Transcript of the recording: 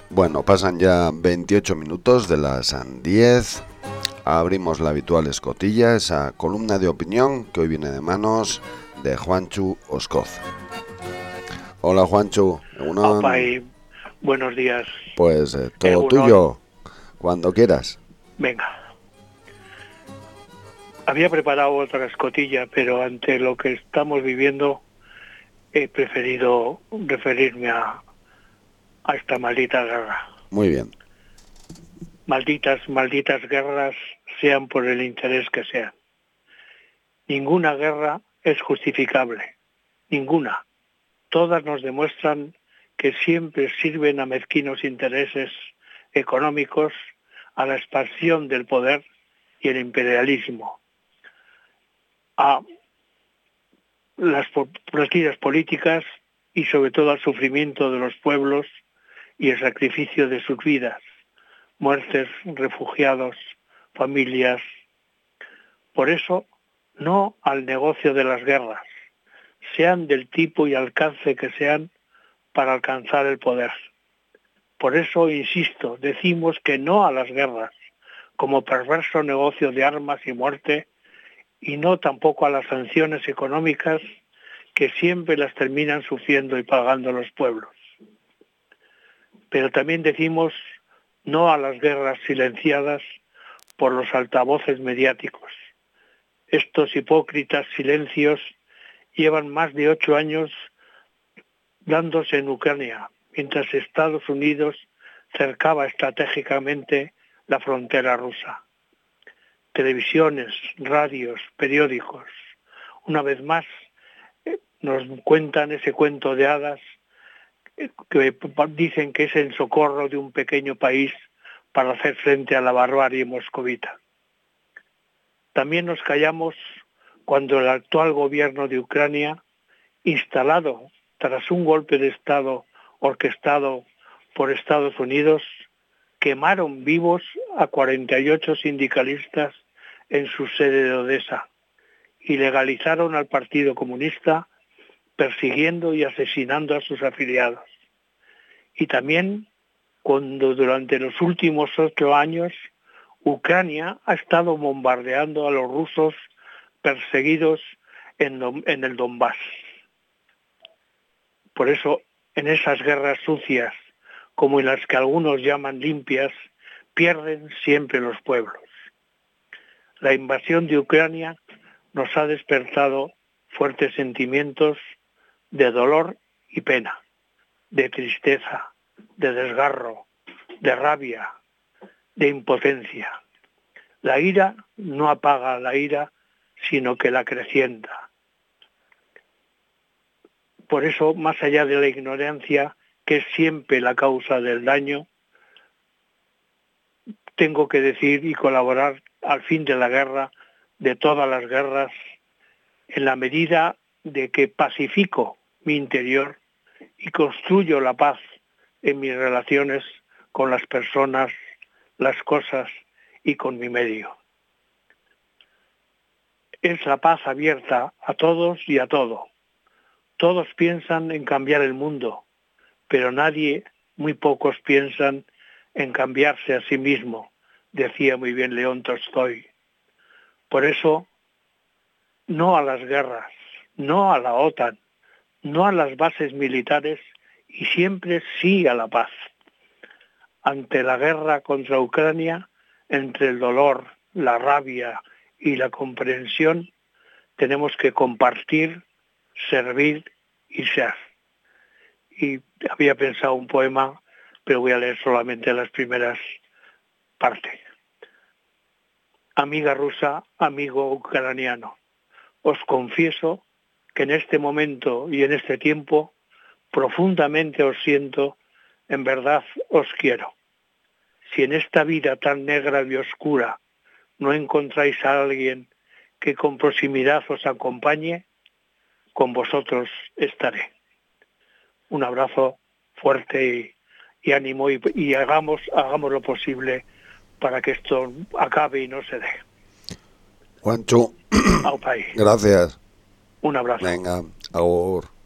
Bueno, pasan ya 28 minutos de las 10. Abrimos la habitual escotilla, esa columna de opinión que hoy viene de manos de Juanchu Oscoz. Hola Juanchu, Aupai, buenos días. Pues todo Egunon. tuyo, cuando quieras. Venga. Había preparado otra escotilla, pero ante lo que estamos viviendo he preferido referirme a esta maldita guerra. Muy bien. Malditas guerras, sean por el interés que sean. Ninguna guerra es justificable. Ninguna. Todas nos demuestran que siempre sirven a mezquinos intereses económicos, a la expansión del poder y el imperialismo, a las partidas políticas y sobre todo al sufrimiento de los pueblos y el sacrificio de sus vidas, muertes, refugiados, familias. Por eso, no al negocio de las guerras, sean del tipo y alcance que sean, para alcanzar el poder. Por eso, insisto, decimos que no a las guerras, como perverso negocio de armas y muerte, y no tampoco a las sanciones económicas que siempre las terminan sufriendo y pagando los pueblos. Pero también decimos no a las guerras silenciadas por los altavoces mediáticos. Estos hipócritas silencios llevan más de 8 años dándose en Ucrania, mientras Estados Unidos cercaba estratégicamente la frontera rusa. Televisiones, radios, periódicos, una vez más nos cuentan ese cuento de hadas que dicen que es el socorro de un pequeño país para hacer frente a la barbarie moscovita. También nos callamos cuando el actual gobierno de Ucrania, instalado tras un golpe de Estado orquestado por Estados Unidos, quemaron vivos a 48 sindicalistas en su sede de Odessa y legalizaron al Partido Comunista, persiguiendo y asesinando a sus afiliados. Y también cuando durante los últimos 8 años Ucrania ha estado bombardeando a los rusos perseguidos en el Donbass. Por eso, en esas guerras sucias, como en las que algunos llaman limpias, pierden siempre los pueblos. La invasión de Ucrania nos ha despertado fuertes sentimientos de dolor y pena, de tristeza, de desgarro, de rabia, de impotencia. La ira no apaga la ira, sino que la acrecienta. Por eso, más allá de la ignorancia, que es siempre la causa del daño, tengo que decir y colaborar al fin de la guerra, de todas las guerras, en la medida de que pacifico mi interior y construyo la paz en mis relaciones con las personas, las cosas y con mi medio. Es la paz abierta a todos y a todo. Todos piensan en cambiar el mundo, pero muy pocos piensan en cambiarse a sí mismo, decía muy bien León Tolstói. Por eso, no a las guerras, no a la OTAN, no a las bases militares y siempre sí a la paz. Ante la guerra contra Ucrania, entre el dolor, la rabia y la comprensión, tenemos que compartir, servir y ser. Y había pensado un poema, pero voy a leer solamente las primeras partes. Amiga rusa, amigo ucraniano, os confieso que en este momento y en este tiempo profundamente os siento, en verdad os quiero. Si en esta vida tan negra y oscura no encontráis a alguien que con proximidad os acompañe, con vosotros estaré. Un abrazo fuerte y ánimo y hagamos lo posible para que esto acabe y no se dé. Juanchu, Aupai. gracias. Un abrazo. Venga, agur.